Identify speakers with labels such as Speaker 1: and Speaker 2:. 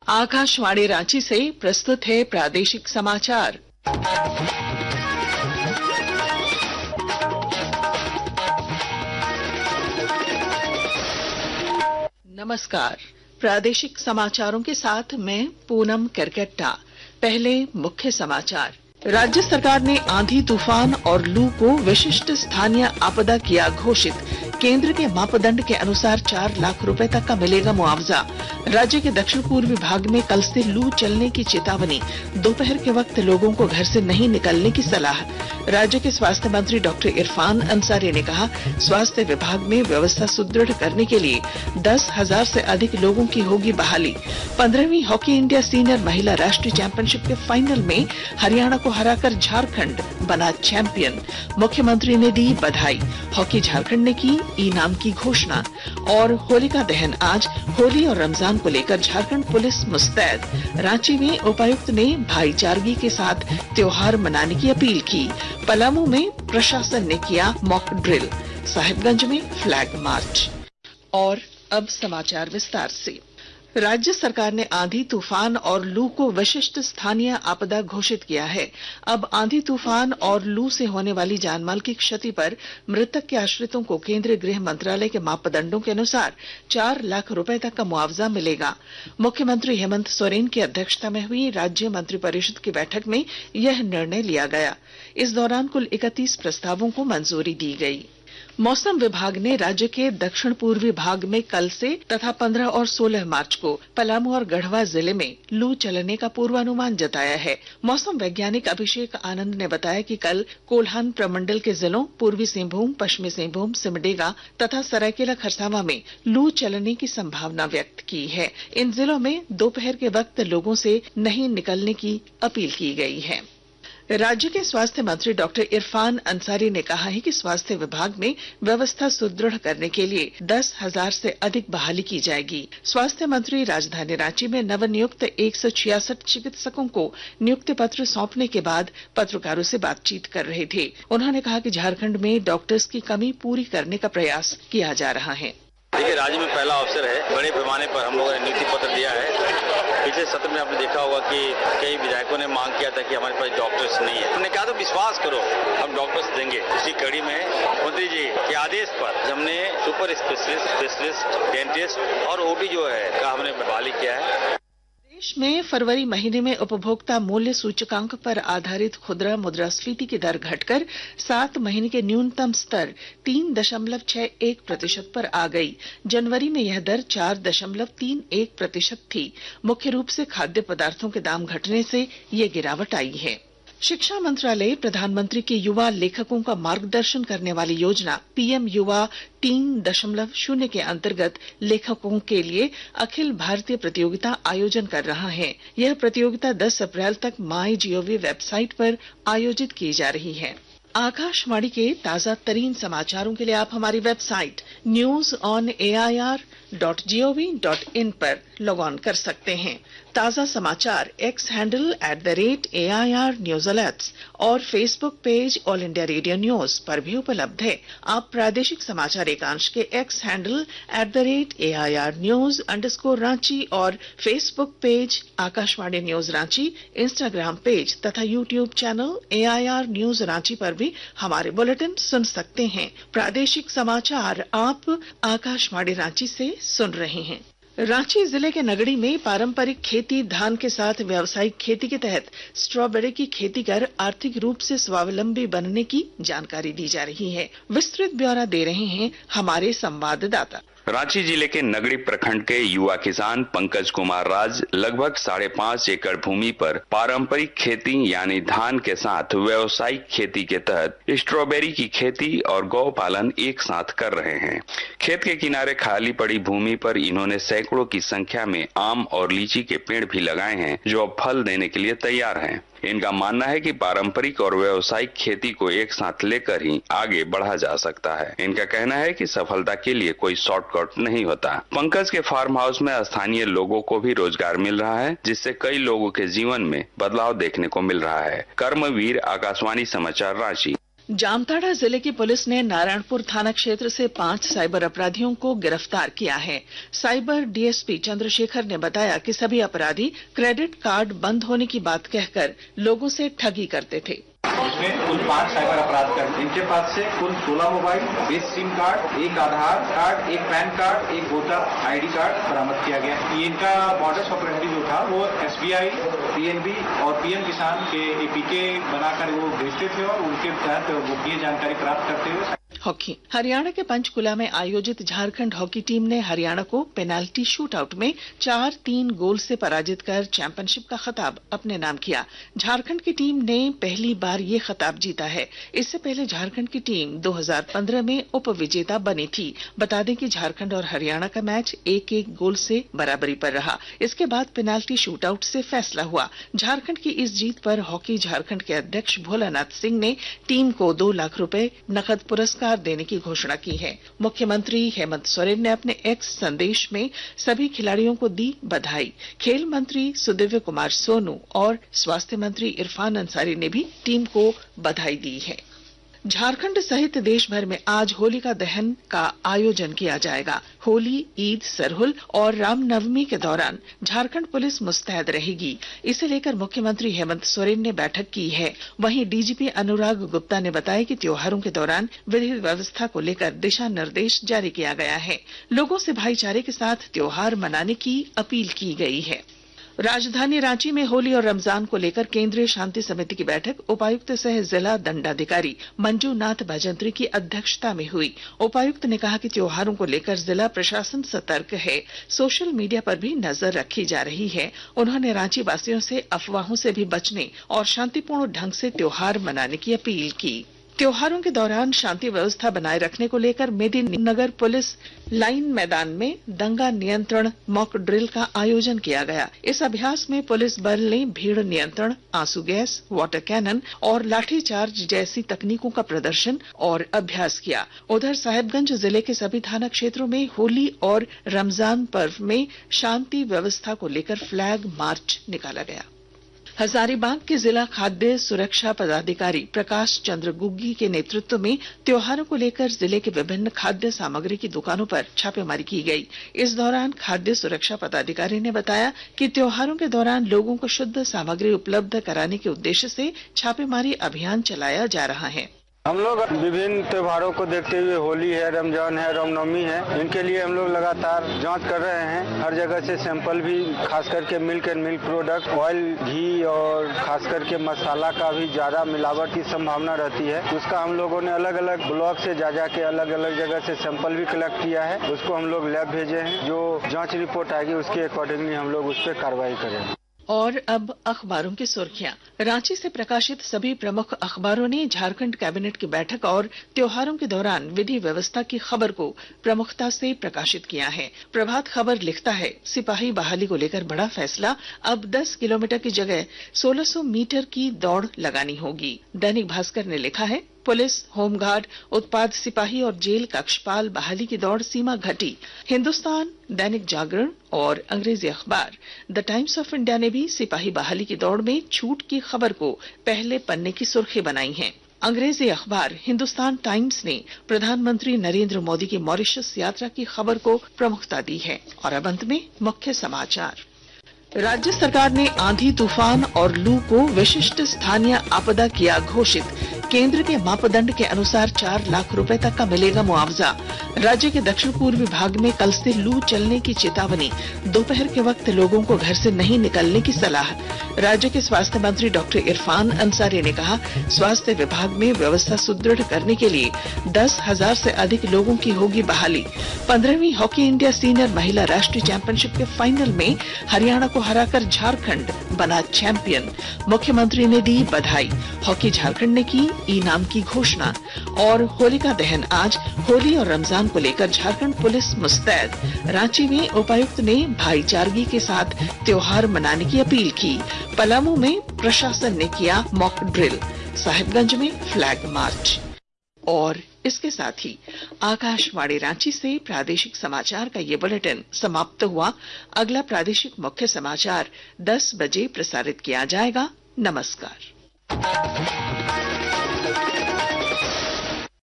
Speaker 1: आकाशवाणी रांची से प्रस्तुत है प्रादेशिक समाचार। नमस्कार, प्रादेशिक समाचारों के साथ मैं पूनम करकट्टा। पहले मुख्य समाचार। राज्य सरकार ने आंधी तूफान और लू को विशिष्ट स्थानीय आपदा किया घोषित। केंद्र के मापदंड के अनुसार 4 लाख रुपए तक का मिलेगा मुआवजा। राज्य के दक्षिण पूर्वी भाग में कल से लू चलने की चेतावनी। दोपहर के वक्त लोगों को घर से नहीं निकलने की सलाह। राज्य के स्वास्थ्य मंत्री डॉक्टर इरफान अंसारी ने कहा, स्वास्थ्य विभाग में व्यवस्था सुदृढ़ करने के लिए 10,000 से अधिक लोगों की होगी बहाली। 15वीं हॉकी इंडिया सीनियर महिला राष्ट्रीय चैंपियनशिप के फाइनल में हरियाणा को हराकर झारखंड बना चैंपियन। मुख्यमंत्री ने दी बधाई। हॉकी झारखंड ने की इनाम की घोषणा। और होलिका दहन आज। होली और रमजान को लेकर झारखंड पुलिस मुस्तैद। रांची में उपायुक्त ने भाईचारगी के साथ त्योहार मनाने की अपील की। पलामू में प्रशासन ने किया मॉक ड्रिल। साहिबगंज में फ्लैग मार्च। और अब समाचार विस्तार से। राज्य सरकार ने आंधी तूफान और लू को विशिष्ट स्थानीय आपदा घोषित किया है। अब आंधी तूफान और लू से होने वाली जानमाल की क्षति पर मृतक के आश्रितों को केंद्रीय गृह मंत्रालय के मापदंडों के अनुसार 4 लाख रुपए तक का मुआवजा मिलेगा। मुख्यमंत्री हेमंत सोरेन की अध्यक्षता में हुई राज्य मंत्रिपरिषद की बैठक में यह निर्णय लिया गया। इस दौरान कुल 31 प्रस्तावों को मंजूरी दी गई। मौसम विभाग ने राज्य के दक्षिण पूर्वी भाग में कल से तथा 15 और 16 मार्च को पलामू और गढ़वा जिले में लू चलने का पूर्वानुमान जताया है। मौसम वैज्ञानिक अभिषेक आनंद ने बताया कि कल कोल्हान प्रमंडल के जिलों पूर्वी सिंहभूम, पश्चिमी सिंहभूम, सिमडेगा तथा सरायकेला खरसावां में लू चलने की संभावना व्यक्त की है। इन जिलों में दोपहर के वक्त लोगों से नहीं निकलने की अपील की गई है। राज्य के स्वास्थ्य मंत्री डॉक्टर इरफान अंसारी ने कहा है कि स्वास्थ्य विभाग में व्यवस्था सुदृढ़ करने के लिए 10,000 से अधिक बहाली की जाएगी। स्वास्थ्य मंत्री राजधानी रांची में नवनियुक्त 166 चिकित्सकों को नियुक्ति पत्र सौंपने के बाद पत्रकारों से बातचीत कर रहे थे। उन्होंने कहा कि झारखंड में डॉक्टर्स की कमी पूरी करने का प्रयास किया जा रहा है।
Speaker 2: देखिए, राज्य में पहला अवसर है, बड़े पैमाने पर हम लोगों ने नियुक्ति पत्र दिया है। पिछले सत्र में आपने देखा होगा कि कई विधायकों ने मांग किया था कि हमारे पास डॉक्टर्स नहीं है। हमने कहा तो विश्वास करो, हम डॉक्टर्स देंगे। इसी कड़ी में मंत्री जी के आदेश पर हमने सुपर स्पेशलिस्ट, डेंटिस्ट और ओटी जो है का हमने बहाली किया है।
Speaker 1: देश में फरवरी महीने में उपभोक्ता मूल्य सूचकांक पर आधारित खुदरा मुद्रास्फीति की दर घटकर 7 महीने के न्यूनतम स्तर 3.61% पर आ गई। जनवरी में यह दर 4.31% थी। मुख्य रूप से खाद्य पदार्थों के दाम घटने से ये गिरावट आई है। शिक्षा मंत्रालय प्रधानमंत्री के युवा लेखकों का मार्गदर्शन करने वाली योजना पीएम युवा 3.0 के अंतर्गत लेखकों के लिए अखिल भारतीय प्रतियोगिता आयोजन कर रहा है। यह प्रतियोगिता 10 अप्रैल तक MyGov वेबसाइट पर आयोजित की जा रही है। आकाशवाणी के ताजा तरीन समाचारों के लिए आप हमारी वेबसाइट news.air.gov.in पर लॉग ऑन कर सकते हैं। ताजा समाचार X handle @AIR News Alerts और Facebook page All India Radio news पर भी उपलब्ध है। आप प्रादेशिक समाचार एकांश के एक्स हैंडल @AIR News_Ranchi और Facebook page Akashvani news Ranchi, Instagram page तथा YouTube channel AIR News Ranchi पर भी हमारे बुलेटिन सुन सकते हैं। प्रादेशिक समाचार आप आकाशवाणी रांची से सुन रहे हैं। रांची जिले के नगड़ी में पारंपरिक खेती धान के साथ व्यावसायिक खेती के तहत स्ट्रॉबेरी की खेती कर आर्थिक रूप से स्वावलंबी बनने की जानकारी दी जा रही है। विस्तृत ब्यौरा दे रहे हैं हमारे संवाददाता।
Speaker 3: रांची जिले के नगड़ी प्रखंड के युवा किसान पंकज कुमार राज लगभग 5.5 एकड़ भूमि पर पारंपरिक खेती यानी धान के साथ व्यावसायिक खेती के तहत स्ट्रॉबेरी की खेती और गौ पालन एक साथ कर रहे हैं। खेत के किनारे खाली पड़ी भूमि पर इन्होंने सैकड़ों की संख्या में आम और लीची के पेड़ भी लगाए हैं, जो अब फल देने के लिए तैयार हैं। इनका मानना है कि पारंपरिक और व्यावसायिक खेती को एक साथ लेकर ही आगे बढ़ा जा सकता है। इनका कहना है कि सफलता के लिए कोई शॉर्टकट नहीं होता। पंकज के फार्म हाउस में स्थानीय लोगों को भी रोजगार मिल रहा है, जिससे कई लोगों के जीवन में बदलाव देखने को मिल रहा है। कर्मवीर, आकाशवाणी समाचार, रांची।
Speaker 1: जामताड़ा जिले की पुलिस ने नारायणपुर थाना क्षेत्र से 5 साइबर अपराधियों को गिरफ्तार किया है। साइबर डीएसपी चंद्रशेखर ने बताया कि सभी अपराधी क्रेडिट कार्ड बंद होने की बात कहकर लोगों से ठगी करते थे।
Speaker 4: इसमें कुल 5 साइबर अपराध करते, इनके पास से कुल 16 मोबाइल, 20 सिम कार्ड, एक आधार कार्ड, एक पैन कार्ड, एक वोटर आईडी कार्ड बरामद किया गया। ये इनका मॉडस ऑपरेंडी जो था वो एसबीआई, पीएनबी और पीएम किसान के एपीके बनाकर वो भेजते थे और उनके तहत गोपनीय जानकारी प्राप्त करते हुए।
Speaker 1: हॉकी। हरियाणा के पंचकुला में आयोजित झारखंड हॉकी टीम ने हरियाणा को पेनाल्टी शूटआउट में 4-3 गोल से पराजित कर चैंपियनशिप का खिताब अपने नाम किया। झारखंड की टीम ने पहली बार ये खिताब जीता है। इससे पहले झारखंड की टीम 2015 में उप विजेता बनी थी। बता दें कि झारखंड और हरियाणा का मैच 1-1 गोल से बराबरी पर रहा। इसके बाद पेनाल्टी शूटआउट से फैसला हुआ। झारखंड की इस जीत पर हॉकी झारखंड के अध्यक्ष भोलानाथ सिंह ने टीम को 2 लाख रुपए नकद पुरस्कार देने की घोषणा की है। मुख्यमंत्री हेमंत सोरेन ने अपने एक्स संदेश में सभी खिलाड़ियों को दी बधाई। खेल मंत्री सुदिव्य कुमार सोनू और स्वास्थ्य मंत्री इरफान अंसारी ने भी टीम को बधाई दी है। झारखंड सहित देश भर में आज होलिका दहन का आयोजन किया जाएगा। होली, ईद, सरहुल और रामनवमी के दौरान झारखंड पुलिस मुस्तैद रहेगी। इसे लेकर मुख्यमंत्री हेमंत सोरेन ने बैठक की है। वहीं डीजीपी अनुराग गुप्ता ने बताया कि त्योहारों के दौरान विधि व्यवस्था को लेकर दिशा निर्देश जारी किया गया है। लोगों से भाईचारे के साथ त्योहार मनाने की अपील की गई है। राजधानी रांची में होली और रमजान को लेकर केंद्रीय शांति समिति की बैठक उपायुक्त सह जिला दंडाधिकारी मंजूनाथ भजंत्री की अध्यक्षता में हुई। उपायुक्त ने कहा कि त्योहारों को लेकर जिला प्रशासन सतर्क है। सोशल मीडिया पर भी नजर रखी जा रही है। उन्होंने रांची वासियों से अफवाहों से भी बचने और शांतिपूर्ण ढंग से त्योहार मनाने की अपील की। त्योहारों के दौरान शांति व्यवस्था बनाए रखने को लेकर मेदिनीनगर पुलिस लाइन मैदान में दंगा नियंत्रण मॉक ड्रिल का आयोजन किया गया। इस अभ्यास में पुलिस बल ने भीड़ नियंत्रण, आंसू गैस, वाटर कैनन और लाठीचार्ज जैसी तकनीकों का प्रदर्शन और अभ्यास किया। उधर साहिबगंज जिले के सभी थाना क्षेत्रों में होली और रमजान पर्व में शांति व्यवस्था को लेकर फ्लैग मार्च निकाला गया। हजारीबाग के जिला खाद्य सुरक्षा पदाधिकारी प्रकाश चंद्र गुग्गी के नेतृत्व में त्योहारों को लेकर जिले के विभिन्न खाद्य सामग्री की दुकानों पर छापेमारी की गई। इस दौरान खाद्य सुरक्षा पदाधिकारी ने बताया कि त्योहारों के दौरान लोगों को शुद्ध सामग्री उपलब्ध कराने के उद्देश्य से छापेमारी अभियान चलाया जा रहा है।
Speaker 5: हम लोग विभिन्न त्योहारों को देखते हुए होली है, रमजान है, रामनवमी है, इनके लिए हम लोग लगातार जांच कर रहे हैं। हर जगह से सैंपल भी, खास करके milk and milk product, oil, घी और खास करके मसाला का भी ज्यादा मिलावट की संभावना रहती है। उसका हम लोगों ने अलग अलग ब्लॉक से जा के अलग अलग जगह से सैंपल भी कलेक्ट किया है। उसको हम लोग लैब भेजे हैं। जो जाँच रिपोर्ट आएगी उसके अकॉर्डिंगली हम लोग उस पर कार्रवाई करेंगे।
Speaker 1: और अब अखबारों की सुर्खियां। रांची से प्रकाशित सभी प्रमुख अखबारों ने झारखंड कैबिनेट की बैठक और त्योहारों के दौरान विधि व्यवस्था की खबर को प्रमुखता से प्रकाशित किया है। प्रभात खबर लिखता है, सिपाही बहाली को लेकर बड़ा फैसला, अब 10 किलोमीटर की जगह 1600 मीटर की दौड़ लगानी होगी। दैनिक भास्कर ने लिखा है, पुलिस, होमगार्ड, उत्पाद सिपाही और जेल कक्षपाल बहाली की दौड़ सीमा घटी। हिंदुस्तान, दैनिक जागरण और अंग्रेजी अखबार द टाइम्स ऑफ इंडिया ने भी सिपाही बहाली की दौड़ में छूट की खबर को पहले पन्ने की सुर्खी बनाई है। अंग्रेजी अखबार हिंदुस्तान टाइम्स ने प्रधानमंत्री नरेंद्र मोदी की मॉरिशस यात्रा की खबर को प्रमुखता दी है। और अब अंत में मुख्य समाचार। राज्य सरकार ने आंधी, तूफान और लू को विशिष्ट स्थानीय आपदा किया घोषित। केंद्र के मापदंड के अनुसार 4 लाख रुपए तक का मिलेगा मुआवजा। राज्य के दक्षिण पूर्वी भाग में कल से लू चलने की चेतावनी। दोपहर के वक्त लोगों को घर से नहीं निकलने की सलाह। राज्य के स्वास्थ्य मंत्री डॉक्टर इरफान अंसारी ने कहा, स्वास्थ्य विभाग में व्यवस्था सुदृढ़ करने के लिए 10,000 से अधिक लोगों की होगी बहाली। 15वीं हॉकी इंडिया सीनियर महिला राष्ट्रीय चैंपियनशिप के फाइनल में हरियाणा को हराकर झारखंड बना चैंपियन। मुख्यमंत्री ने दी बधाई। हॉकी झारखंड ने की इनाम की घोषणा। और होलिका दहन आज, होली और रमजान को लेकर झारखंड पुलिस मुस्तैद। रांची में उपायुक्त ने भाईचारगी के साथ त्योहार मनाने की अपील की। पलामू में प्रशासन ने किया मॉक ड्रिल। साहिबगंज में फ्लैग मार्च। और इसके साथ ही आकाशवाणी रांची से प्रादेशिक समाचार का ये बुलेटिन समाप्त हुआ। अगला प्रादेशिक मुख्य समाचार 10 बजे प्रसारित किया जाएगा। नमस्कार।